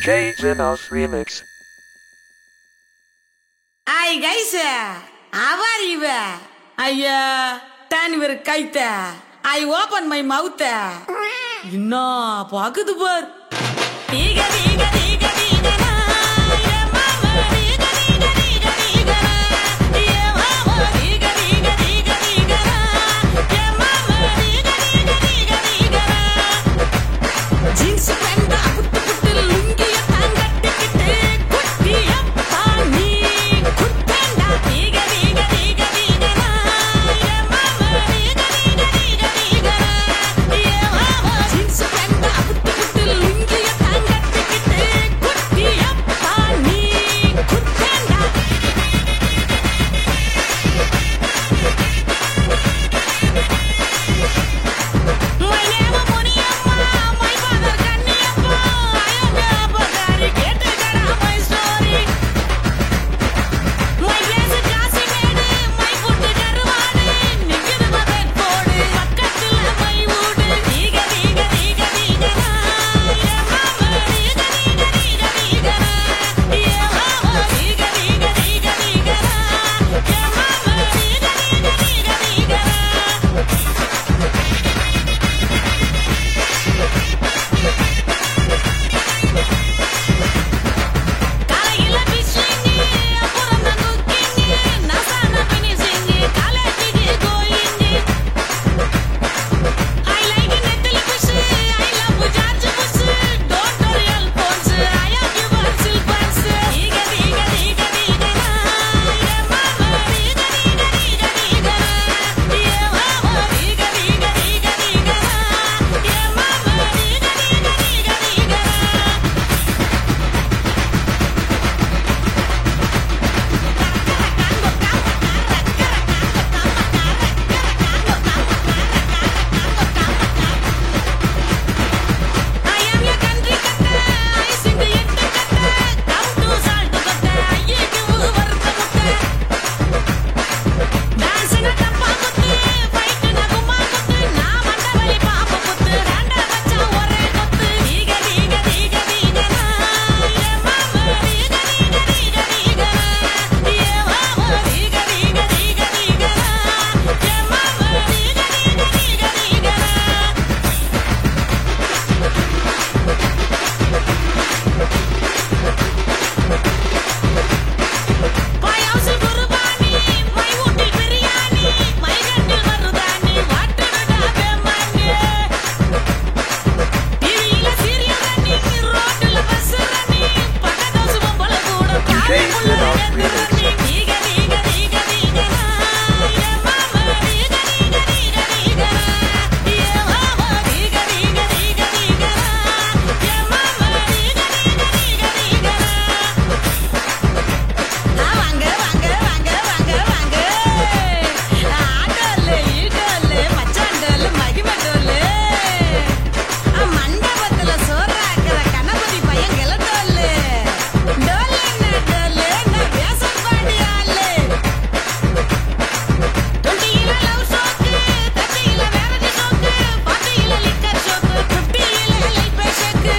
DJ Zinos Remix. Hi guys, how are you? Turn your kite. I open my mouth. Inna paakudhu par. Diga diga diga diga na. Ye mama diga diga diga diga na. Ye mama diga diga diga diga na. Ye mama diga diga diga diga na. Jeans pant puttu puttu lungi tangattikitte kuttiya pani kuttenda diga diga diga diga na. Ye mama diga diga diga diga na. Ye mama jeans pant puttu puttu lungi tangattikitte kuttiya pani kuttenda. My name is Muniyamma, my father Kanniyappa. I am a Bagari, get my story. My place is Kasimede, my food is Darwani. Nikkidu Badet Podi, Pakkathula my wood. Diga diga diga diga na. Ye mama diga diga diga diga na. Ye mama diga diga diga diga na. Ye mama diga diga diga diga na. காலையில பிஷிங்கி அப்புறம் தான் குக்கிங்கி நசான பினிஷிங்கி காலேஜுக்கு கோயிங்கி I like நெத்திலி fish I love George Bush don't worry Alphonse I have your சில்பன்ஸ் diga diga diga diga na ye mama diga diga diga diga na ye mama diga diga diga diga na ye mama diga diga diga diga na. I am your country katta, I sing the yettu katta, come to salt katta, ayyeku vartha mutta. Dance na tappa kuttu, fight na gumma kuttu, na mandavali paapa kuttu, randa vacha ore kuttu. Diga diga diga diga na, ye mama diga diga diga diga na, ye mama diga diga diga diga na, ye mama diga diga diga diga na. My house is Gurbani, my hotel biryani, my gandil marudani, water dabe mani. Tirila serial running, road la bus running, patados bombala kuda paali mulla running. Diga diga diga diga na, ye mama diga diga diga diga na, ye mama diga diga diga diga na, ye mama diga diga diga diga na. வாங்க வாங்க வாங்க வாங்க வாங்க ஆடோல ஈடோல மச்சாண்டோல மகிமடோல மண்டபத்துல சோறாக்குற கணபதி பையன் கிளட்டோல டோல டோல நான் வேஷம் பாடியாலே 20 love ஷோக்கு 30 வேரடி ஷோக்கு 40 லிக்கர் ஷோக்கு 50 லைட் பேஷக்கு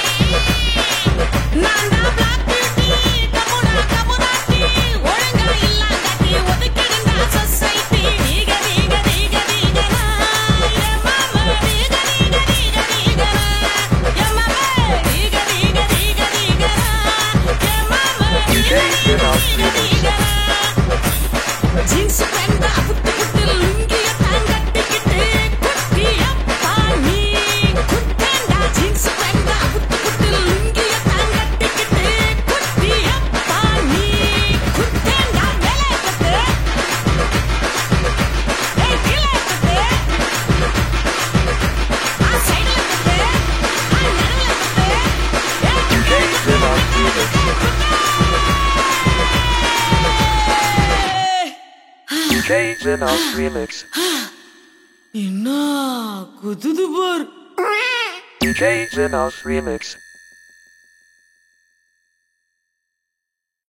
நான் தான் பிளாக் பியூட்டி கமுடா கமுடாட்டி ஒழுங்கா இல்லாங்காட்டி ஒதுக்கிடுண்டா society diga diga diga diga na ye mama diga diga diga diga na ye mama diga diga diga diga na ye mama diga diga diga diga na. Jeans pant puttu puttu lungi tangattikitte kuttiya pani kuttenda jeans pant puttu puttu lungi tangattikitte kuttiya pani kuttenda mele kuttu hey kile kuttu aa side la kuttu aa nadula kuttu DJ Zinos Remix. DJ Zinos Remix. என்ன குதுது பார் DJ Zinos Remix.